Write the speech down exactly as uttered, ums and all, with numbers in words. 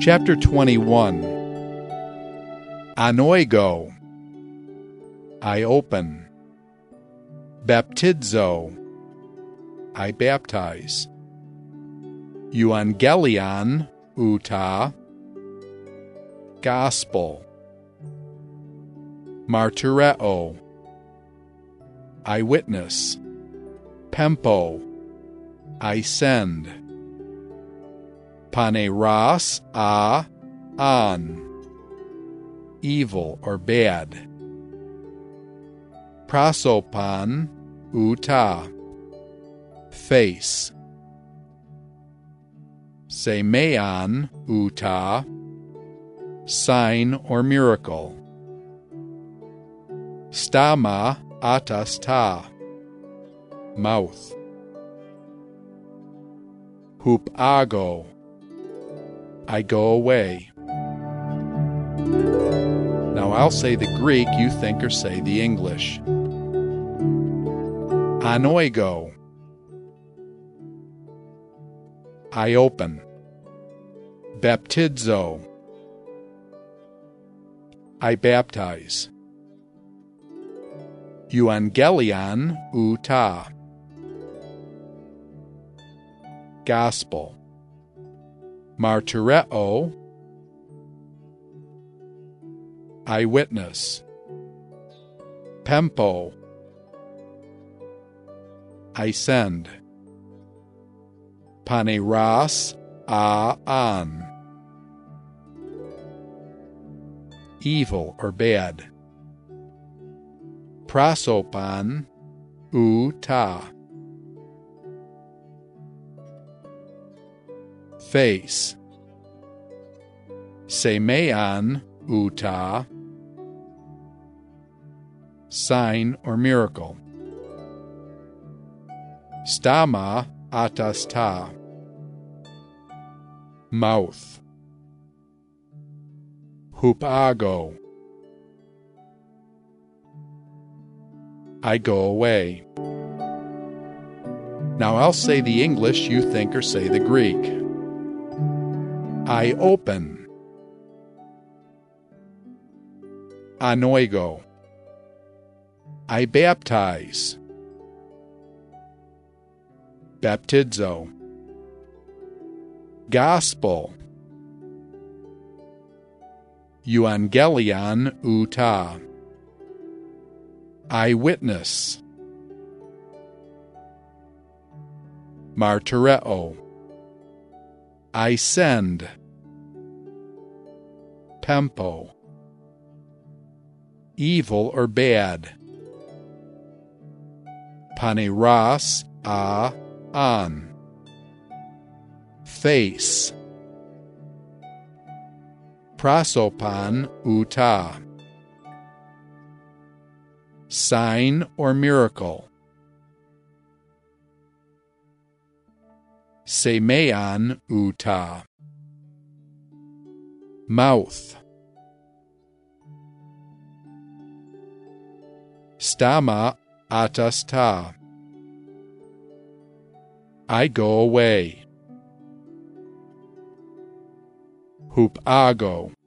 Chapter twenty-one. Anoigo, I open. Baptizo, I baptize. Euangelion, uta, gospel. Martyreo, I witness. Pempo, I send. Paneras a an, evil or bad. Prosopan uta, face. Semeon uta, sign or miracle. Stama atas ta, mouth. Hupago, I go away. Now I'll say the Greek, you think or say the English. Anoigo, I open. Baptizo, I baptize. Euangelion uta, gospel. Martyreo, I witness. Pempo, I send. Paneras a an, evil or bad. Prosopan uta, face. Semeon uta, sign or miracle. Stama atas ta, mouth. Hupago, I go away. Now I'll say the English, you think or say the Greek. I open. Anoigo, I baptize. Baptizo, gospel. Euangelion uta, I witness. Martyreo, I send. Pempo, evil or bad. Paneras a an, face. Prosopan uta, sign or miracle. Semeon uta, mouth. Stama atas ta, I go away. Hupago,